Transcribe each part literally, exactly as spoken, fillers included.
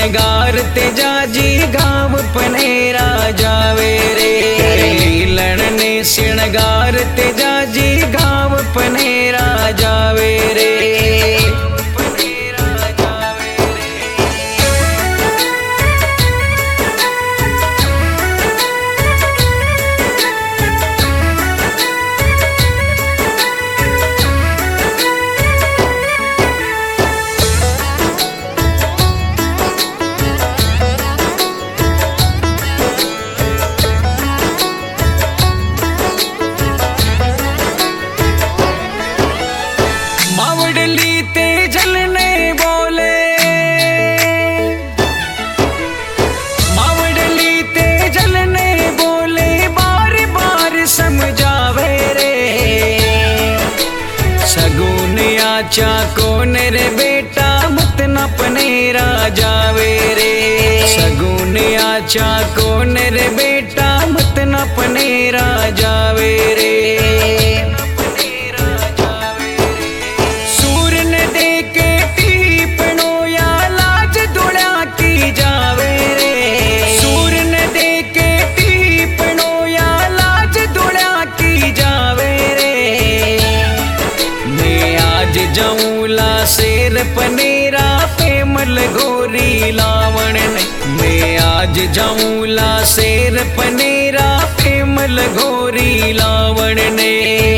श्रृंगार तेजा जी गाँव पनेरा जावे रे। लीलन ने श्रृंगार तेजा जी गाँव पनेरा जावे रे। चा कौन रे बेटा मत न पनेरा जावे रे। सगुन आचा कौन रे बेटा मत न पनेरा जावे रे। सूर ने दे के टीपनो या लाज दुड़ा की जावे रे। सूर ने दे के टीपनो या लाज दुड़ा की जावे रे। जाऊला शेर पनेरा पेमल गोरी लावण ने। मैं आज जाऊला शेर पनेरा पेमल गोरी लावण ने।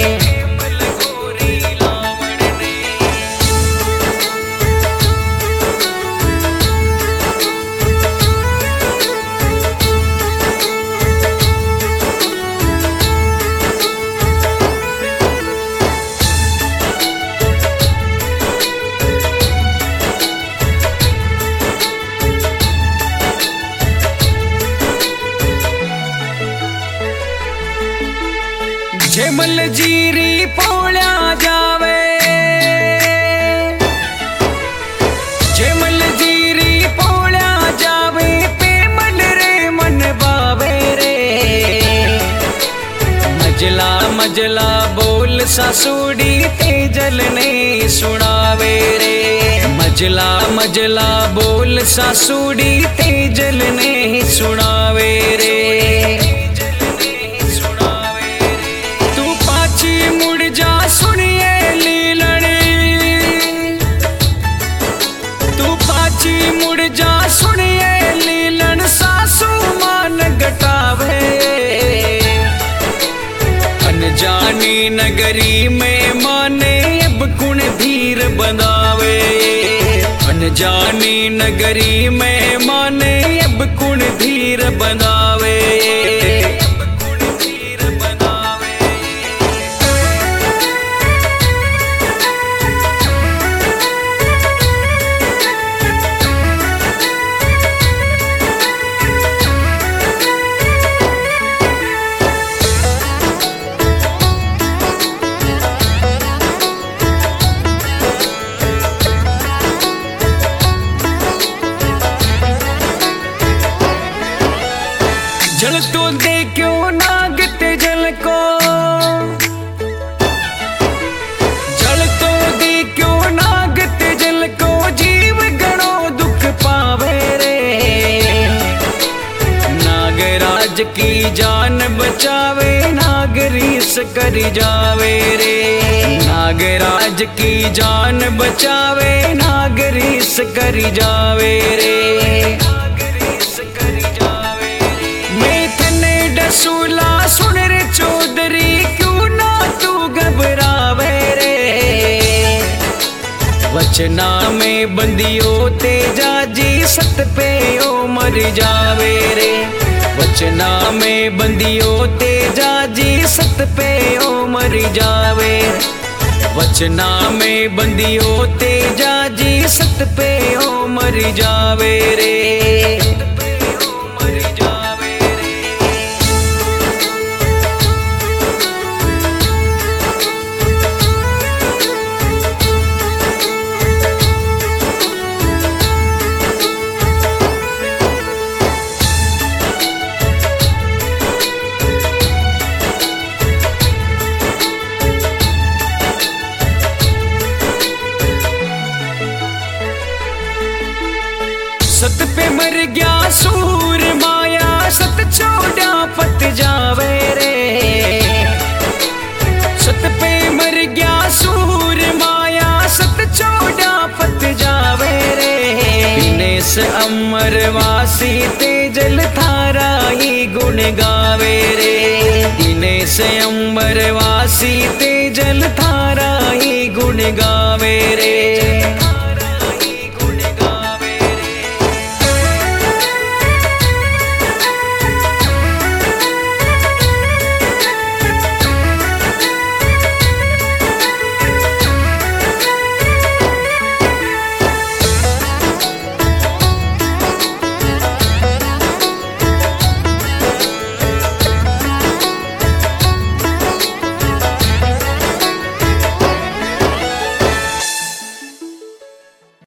जेमल जीरी पोल्या जावे। जेमल जीरी पोल्या जावे पेमल रे मन बावे रे। मजला मजला बोल सासुड़ी तेजल ने सुनावे रे। मजला मजला बोल सासुड़ी तेजल ने सुनावे रे। सुनिए लीलनी तू पाची मुड़ जा। सुनिए लीलन सासू मान घटावे। अनजानी नगरी में माने अब कुण धीर बंधावे। अनजानी नगरी में माने अब कुण धीर बंधावे। जल तो दे क्यों नागते जल को। जल तो दे क्यों नागते जल को। जीव गणो दुख पावे रे। नागराज की जान बचावे नागरीस कर जावे रे। नागराज की जान बचावे नागरीस कर जावे रे। सूला सुन रे चौधरी क्यों ना तू घबरावे रे। वचना में बंदियो तेजा जी सत पे ओ मर जावे रे। वचना में बंदियो तेजा जी सत पे ओ मर जावे। वचना में बंदियो तेजा जी सत पे ओ मर जावे रे।